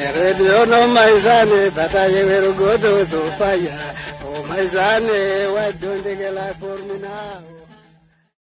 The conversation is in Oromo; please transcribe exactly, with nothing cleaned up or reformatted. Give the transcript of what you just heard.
Radio no maizane, tata yeveru godo so fire. Oh maizane, why don't they get life for me now?